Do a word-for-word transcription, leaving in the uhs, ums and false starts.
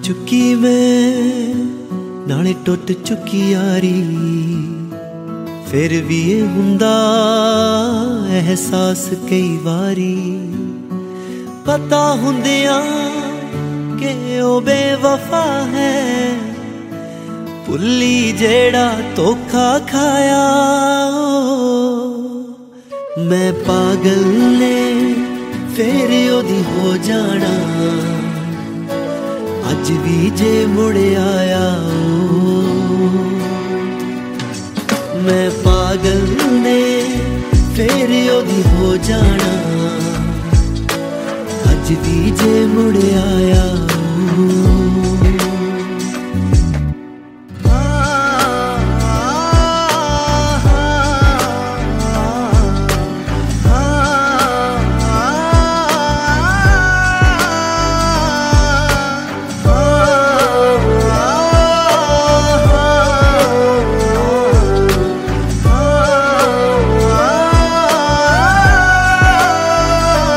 चुकी मैं नाले टुट चुकी यारी, फिर भी ये हुंदा एहसास कई बारी। पता हुंदियां कि ओ बेवफा है, भुल्ली जेड़ा धोखा खाया। मैं पागल ने फिर ओदी हो जाना, अज भी जे मुड़ आया। मैं पागल ने फिर ओदी हो जाना, अज भी जे मुड़ आया।